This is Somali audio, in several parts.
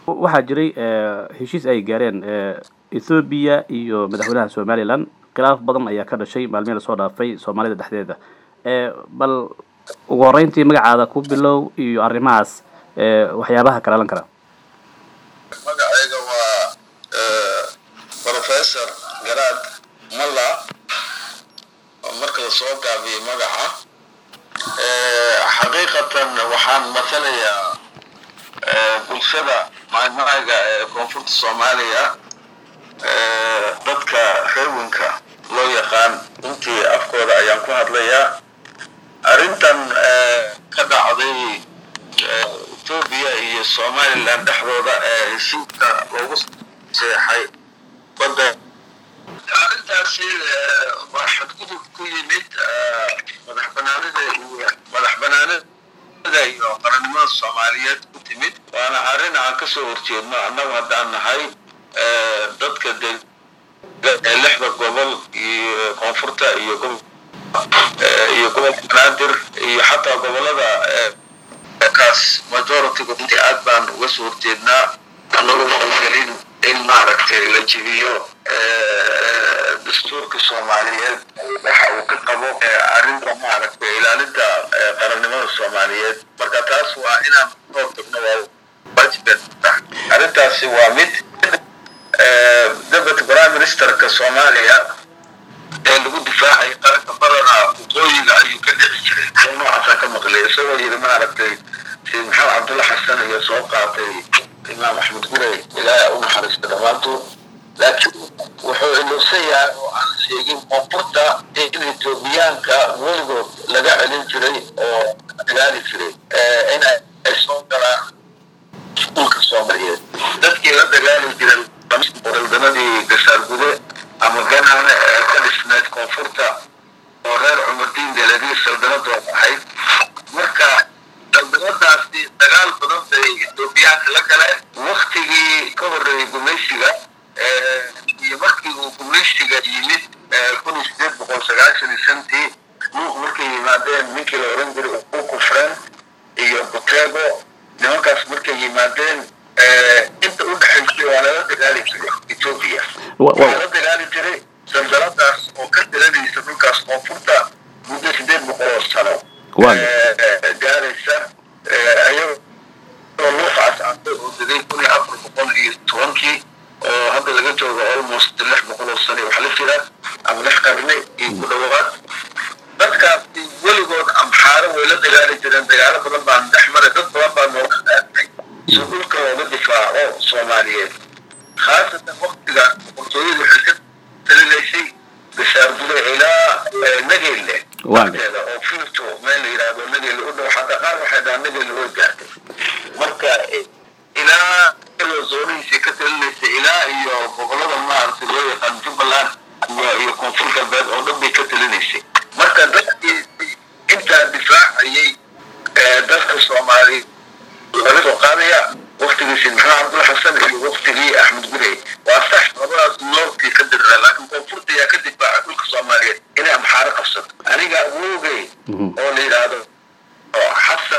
waxaa jiray heshiis ay gaareen Ethiopia iyo madaxweynaha Somaliland khilaaf badan ayaa ka dhashay maalmihii la soo dhaafay Soomaalida dhexdeeda bal ugu horeyntii magacaada ku bilow iyo arrimahaas waxyaabaha kala lan kara magacayga waa Professor Garaad Malla marka la soo gaabiyay magaca xaqiiqatan waxaan matalayaa bulshada maamulka koonfurta Soomaaliya dadka reewanka loo yaqaan intii afkooda ayaan ku hadlayaa arintan ka dhacday Ethiopia iyo Somaliland dhexdooda heshiiska loogu saxay badda arintaasi waxaa ku yimid madaxbanaanida iyo qaranimada Soomaaliyeed ku timid waana arin aan ka soo horjeedno annagu haddaan nahay dadka lixda gobol iyo koonfurta iyo gobolka Banaadir iyo xataa gobolada kaas majority intii aad baan uga soo horjeednaa annagu maqalgelin in maaragtay la jibiyo dastuurka Soomaaliyeed waxa uu ka qabo arrinta maaragtay ilaalinta qarannimada Soomaaliyeed marka taas waa inaan soo tagno waajiban arrintaasi waa mid Deputy Prime Minister-ka Soomaaliya ee lagu difaacay qaranka badana waqooyiga ayuu ka dhici jiray noocaas ka maqlay isagoo yiri maaragtay Sheikh Maxamed Cabdullahi Xasan iyo soo qaatay Imaam Axmed Gurey ilaa uu naxariisto dhamaantood laakiin wuxuu iloosayaa oo aan sheegin koonfurta in Etoobiyaanka weligood laga celin jiray oo ilaali jiray in ay soo galaan dhulka Soomaaliyeed dadkii la dagaali jiray daldanadii Gasaargude ama Ganaane ka dhisnayd koonfurta oo reer Cumar Diin Deladii saldanadooda ahayd marka daldanadaasi dagaal badan bay Etoobiyaanka la galeen waqtigii ka horreeyay gumeysiga iyo markii uu gumeysiga yimid 1895 markay yimaadeen ninkii la oran jiray Kufreen iyo Butego nimankaas markay yimaadeen inta u dhaxaysay waa la dagaali jiray Ethiopia waa la dagaali jiray saldanadaas oo ka tiranaysa dhulkaas koonfurta muddo 800 sano gaaraysa ayagoo luuqaas aantay oo degay 1410 oo hadda laga joogo almost 600 sano wax la jira ama 6 qarni iyo ku dhawaad dadkaas weligood amxaaro way la dagaali jireen dagaalo badan baan dhexmaray dad badan baa nooga qaatay dhulka looga difaaco Soomaaliyeed khaasatan waqtiga qortooyada waxay ka talinaysay Gasaargude ilaa Nageelle waqtiga oo filto meel la yiraahdo Nageelle u dhow xataa qaar waxay dhahaan Nageelle way gaartay marka ilaa zoonihiisa ka talinaysay ilaa iyo gobolada maaragtay loo yaqaan Jubbaland iyo koonfur galbeed oo dhan bay ka talinaysay marka dadkii inta difaacayay dadka Soomaaliyeed laga soo qaadaya waqtigii Sheikh Maxamed Cabdullahi Xasan iyo waqtigii Axmed Gurey waa sax labadaas noortii ka diray laakiin koonfurta ayaa ka difaacay dhulka Soomaaliyeed inay amxaaro qabsato aniga awoogay oo la yiraahdo Xasan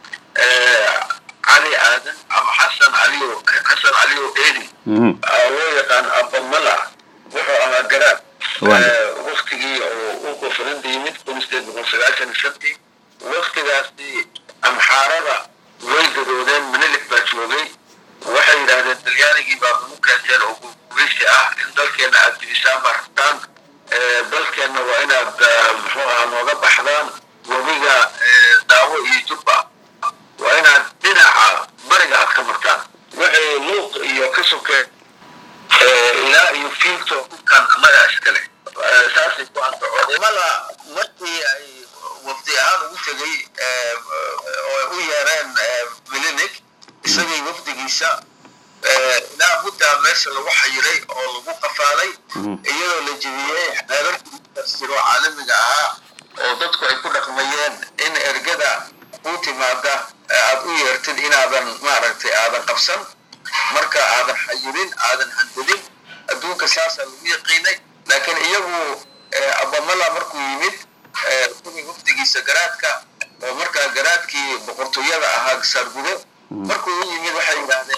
علي آدم أم حسن عليو إيدي لو يقان أبا ملا وحو أما قراب وقتي وقفرين دي متكم استيد بقصيرات الشبتي وقتي أم حاربة ويدرودين من اللي باتشوغي وحي لهذا الدلياني جيبا مكاتل وقوشي إن دلكينا أدريسان بحثان دلكينا وإنا بمحوها موغب أحضان وميغا داوة يجبا وأنا دناعة برجع كمرتان وحي لوق يكسوك لا يفيلتو كان ماذا أشكله أساسي كوان تعود مالا مرتي وفديها وفدي وياران ملينك يسوي وفدي جيسا لا بد مثل وحيري أو لبوقة فالي إيو لجبيه نرد تفسيرو عالمي جاها وددكو يكون رقميين إن إرقدا قوتي مادة aad u yeertid inaadan maaragtay aadan qabsan marka aadan xayirin aadan handadin adduunka saasa lagu yaqiinay laakiin iyagu abamala markuu yimid kuwii waqtigiisa garaadka oo markaa garaadkii boqortooyada ahaa Gasaargude markuu yimid waxay yiraahdeen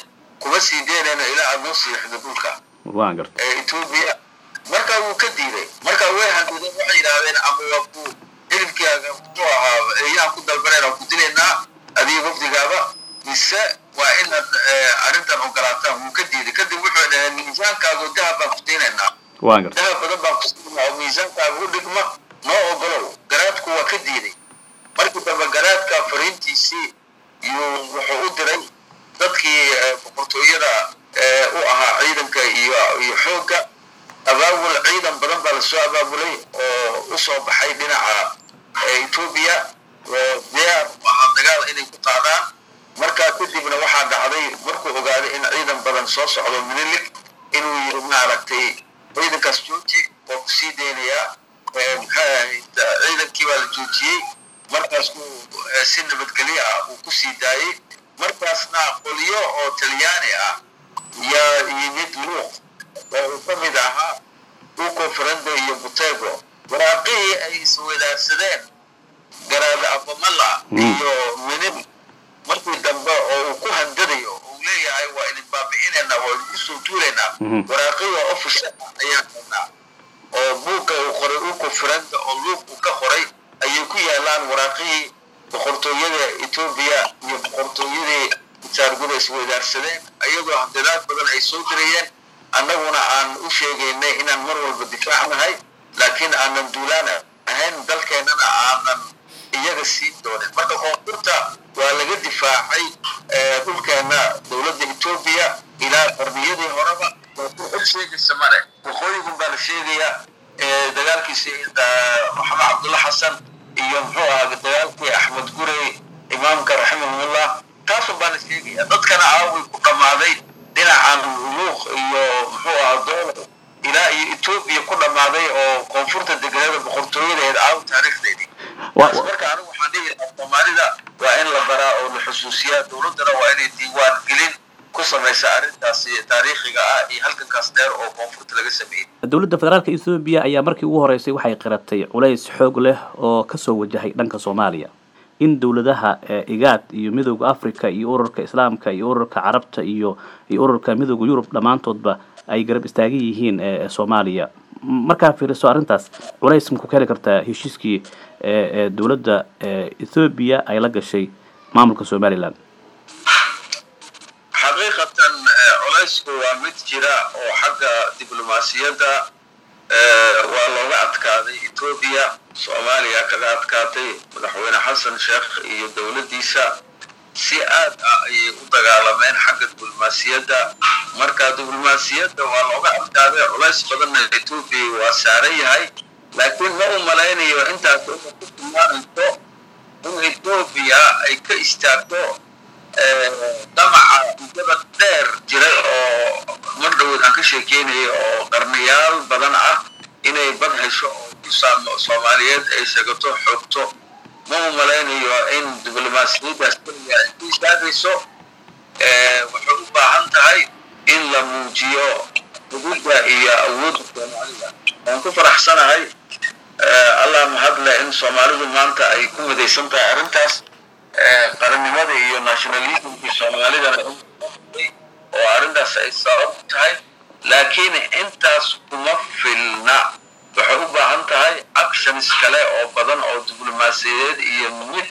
kuma sii deynayno ilaa aad noo siixdo dhulka waan gartay Ethiopia marka wuu ka diiday marka way handadeen waxay yiraahdeen ama waa ku hilibkaaga ku ahaa ayaan ku dalbanayna ku dileynaa adiga wafdigaaba mise waa in arrintan ogolaataan wuu ka diiday kadib wuxuu dhahay miisaankaaga dahab baan ku diinaynaa waan gartay dahab badan baan ku siinaa oo miisaankaaga u dhigma noo ogolow garaadku waa ka diiday markii dambe garaadka fariintiisii iyo wuxuu u diray dadkii boqortooyada u ahaa ciidanka iyo xoogga abaabul ciidan badan baa lasoo abaabulay oo u soo baxay dhinaca Ethiopia oo diyaar u ahaa dagaal inay ku qaadaan markaa kadibna waxaa dhacday markuu ogaaday in ciidan badan soo socdo Menelik inuu yiri maaragtay ciidankaas jooji oo ku sii deynayaa ciidankii baa la joojiyey markaas si nabadgelyo ah uu ku sii daayay markaasna qolyo oo Talyaani ah yaa yimid luuq oo ka mid ahaa Uko Ferrando iyo Butego waraaqihii ay isweydaarsadeen garaada Abamala iyo Menelik markii dambe oo ku handadayo oo leeyahay waa in baabi'inayna waa ku soo tuureynaa waraaqihii official ayaa qabnaa oo buuga uu qoray Uko Ferrando oo luuq ka qoray ayay ku yaalaan waraaqihii boqortooyada Ethiopia iyo boqortooyadii saarguda isweydaarsadeen ayagoo handadaad badan ay soo dirayeen annaguna aan u sheegaynay inaan mar walba difaacnahay laakiin aanan duulaan ahayn dalkeenana aanan iyaga siin doonin marka koonfurta waa laga difaacay dhulkeena dowladda Ethiopia ilaa qarniyadii horeba oo sheegaysa male waqooyigun baa la sheegayaa dagaalkiisii Maxamed Cabdulla Xasan iyo muxuu ahaa dagaalkii Axmed Gurey imaamka raximahullah taasoo baa la sheegayaa dadkana aaway ku dhamaaday dhinacan luuq iyo muxuu ahaa dowlad ilaa iyo Ethiopia ku dhamaaday oo koonfurta deegaanada boqortooyada aaw taariikhdeedii marka anigu waxaan dhihi Soomaalida waa in la baraa oo la xusuusiyaa dowladana waa inay diiwaan gelin ku samaysa arrintaasi taariikhiga ah iyo halkankaas dheer oo koonfurta laga sameeyay dowladda federaalka Ethiopia ayaa markii ugu horeysay waxay qiratay culays xoog leh oo ka soo wajahay dhanka Soomaaliya in dowladaha IGAD iyo midowga Afrika iyo ururka Islaamka iyo ururka Carabta iyo ururka midowga Yurub dhamaantoodba ay garab istaagan yihiin Soomaaliya marka fiiriso arrintaas culays ma ku kale kartaa heshiiskii dowladda Ethiopia ay la gashay maamulka Somaliland xaqiiqatan culaysku waa mid jira oo xagga diblomaasiyadda waa looga adkaaday Ethiopia Soomaaliya kaga adkaatay madaxweyne Xasan Sheekh iyo dowladdiisa si aad ah ayay u dagaalameen xagga diblomaasiyadda marka diblomaasiyadda waa looga adkaaday culays badanna Ethiopia waa saaran yahay laakiin ma u malaynayo intaas oo ku timaado in Ethiopia ay ka istaagto damaca mudada dheer jiray oo mar dhawood aan ka sheekeynay oo qarniyaal badan ah inay bad hesho oo ku saamo Soomaaliyeed ay sheegato xogto ma u malaynayo in diblomaasiyaddaas ay ku istaagayso waxay u baahan tahay in la muujiyo xuduudda iyo awoodda Soomaalida waan ku faraxsanahay Allah mahadle in Soomaalidu maanta ay ku midaysan tahay arrintaas qarannimada iyo nationalismka Soomaalida oo arrintaas ay sabab tahay laakiin intaas kuma filna waxay u baahan tahay actions kale oo badan oo diblomaasiyadeed iyo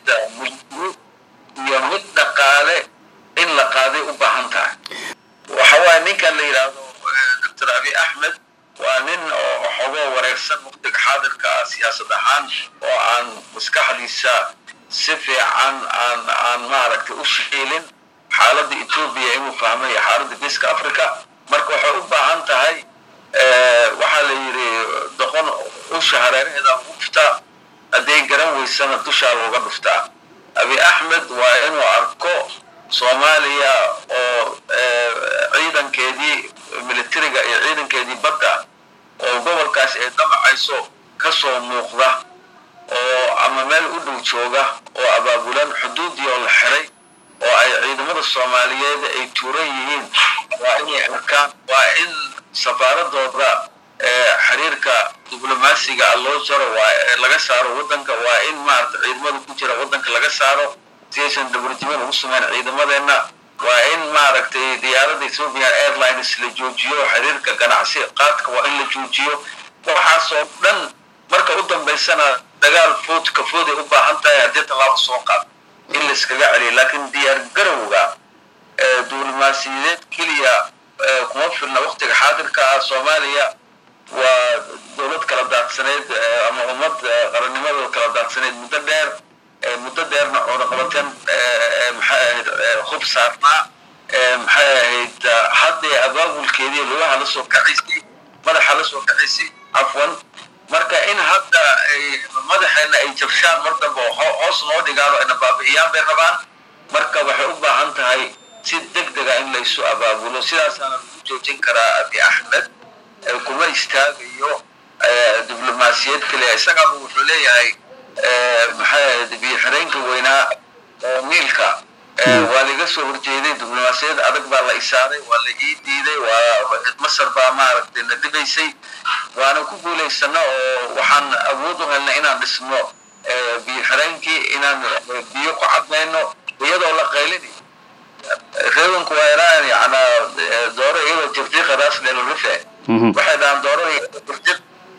mid dhaqaale in la qaaday u baahan tahay waxa waa ninkan la yiraahdo Dr. Abiy Ahmed waa nin oo xogo wareersan waqtiga xaadirka siyaasad ahaan oo aan maskaxdiisa si fiican aan maaragtay u shaqeylin xaaladda Ethiopia inuu fahmay xaaladda Geeska Afrika marka waxay u baahan tahay waxa la yiri doqon u shahareereeda ugu dhufta haday garan weysana dusha looga dhuftaa Abiy Ahmed waa inuu arko Soomaaliya oo ciidankeedii militariga iyo ciidankeedii badda oo gobolkaas ay damacayso ka soo muuqda oo ama meel u dhow jooga oo abaabulan xuduudii oo la xiray oo ay ciidamada Soomaaliyeed ay tuuran yihiin waa inay arkaan waa in safaaradooda xiriirka diblomaasiga loo jaro waa laga saaro wadanka waa in maarta ciidamada ku jira wadanka laga saaro siyaasan diblomaasiga ugu sameeyay ciidamadeena waa in maaragtay diyaaradda Ethiopian Airlines la joojiyo, xiriirka ganacsi qaadka waa in la joojiyo. waxaasoo dhan marka u dambaysana dagaal foodka fooday u baahan tahay haddii tallaabo soo qaad in la iskaga celiyo. laakiin diyaar garowga diblomaasiyadeed keliya kuma filna waqtiga xaadirka ah. Soomaaliya waa dowlad kala daadsaneed ama ummad qarannimadooda kala daadsaneed muddo dheerna cunaqabateen hub saarnaa maxay ahayd haddee abaabulkeedii lugaha la soo kacisay madaxa la soo kacisay cafwan. marka in hadda madaxeena ay jabshaan mar dambe hoos noo dhigaan oo ayna baabi'iyaan bay rabaan. marka waxay u baahan tahay si degdega in laysu abaabulo. sidaasaana lagu joojin karaa Abiy Ahmed. kuma istaagayo diblomaasiyad kaliya. isagaaba wuxuu leeyahay maxay ahayd biyo xireenka weynaa oo Niilka waa laga soo horjeeday. diblomaasiyad adag baa la isaaray, waa la ii diiday, waa Masar baa maaragtay na dhibaysay. waana ku guulaysana oo waxaan awood u helnay inaan dhisno biyo xireenkii, inaan biyo ku cadmayno iyadoo la qaylinayo. reebanku waa iraan yana dooro iyadoo jirdiiqa raas leelo rufe waxay dhahaan doorada jirdiiq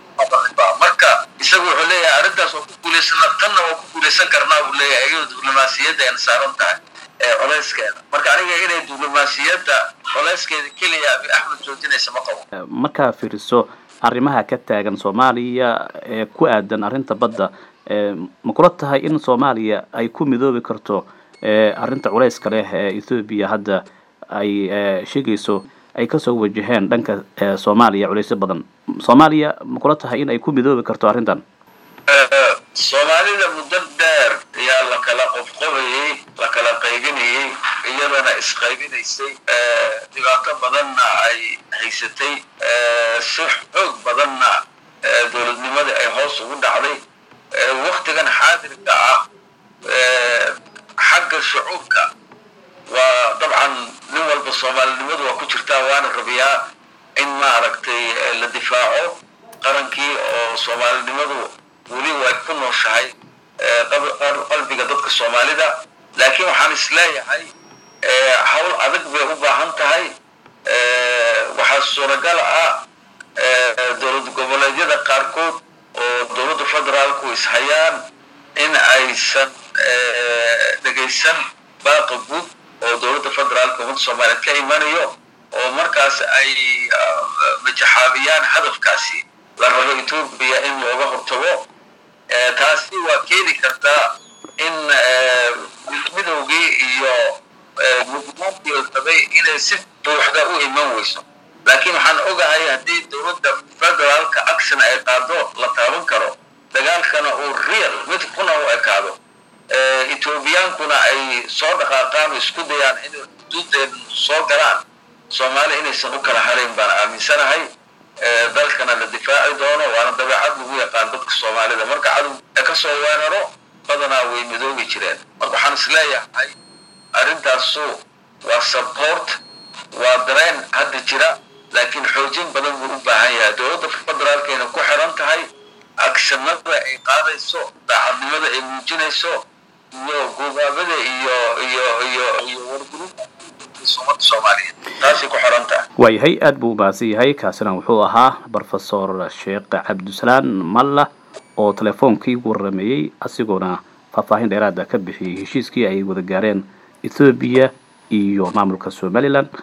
marka isagu wuxuu leeyahay arrintaas waa ku guulaysana, tanna waa ku guulaysan karnaa buu leeyahay iyadoo diblomaasiyadda ayna saaran tahay colayskeeda. marka aniga inay diblomaasiyadda colayskeeda keliya Abiy Ahmed joojinaysa ma qabo. markaa fiiriso arrimaha ka taagan Soomaaliya ee ku aadan arrinta badda, ma kula tahay in Soomaaliya ay ku midoobi karto arrinta culayska leh ee Ethiopia hadda ay sheegayso ay ka soo wajaheen dhanka Soomaaliya culaysyo badan? Soomaaliya ma kula tahay in ay ku midoobi karto arrintan? Soomaalida muddo dheer ayaa la kala qofqobayay, la kala qaybinayay, iyadana isqaybinaysay. dhibaato badanna ay haysatay, si xoog badanna dowladnimadii ay hoos ugu dhacday. waqtigan xaadirka ah xagga shucuubka waa dabcan nin walba Soomaalinimadu waa ku jirtaa, waana rabiyaa in maaragtay la difaaco qarankii oo Soomaalinimadu weli way ku nooshahay qalbiga dadka Soomaalida. laakiin waxaan isleeyahay hawl adag bay u baahan tahay. waxaa suuragal ah dowlad goboleedyada qaarkood oo dowladda federaalku ishayaan in aysan dhegaysan baaqa guud oo dowladda federaalka ummadda Soomaaliyeed ka imanayo, oo markaas ay majaxaabiyaan hadafkaasi la rabo Ethiopia in looga hortago. taasi waa keeni kartaa in midowgii iyo mudnaantii rabay inay si buuxda u iman weyso. laakiin waxaan ogahay haddii dowladda federaalka action ay qaado la taaban karo, dagaalkana uu real mid kuna u ekaado, Ethiopiankuna ay soo dhaqaaqaan isku dayaan inay xuduudeen soo galaan, Soomaaliya inaysan u kala harayn baan aaminsanahay. dalkana la difaaci doono, waana dabeecad lagu yaqaan dadka Soomaalida. marka cadow ka soo weeraro badanaa way midoobi jireen. marka waxaan isleeyahay arrintaasu waa support, waa dareen hadda jira, laakiin xoojin badan buu u baahan yahay. dowladda federaalkeena ku xiran tahay actionada ay qaadayso, daacadnimada ay muujinayso, iyo gobaabada iyo wargurinta Soomaaliyeed. taasi ku xiran tahay. waayahay, aad buu mahadsan yahay. kaasina wuxuu ahaa Professor Sheekh Cabdisalaan Malla oo telefoonkii waramayay, asigoona faahfaahin dheeraad ah ka bixiyay heshiiskii ay wada gaareen Ethiopia iyo maamulka Somaliland.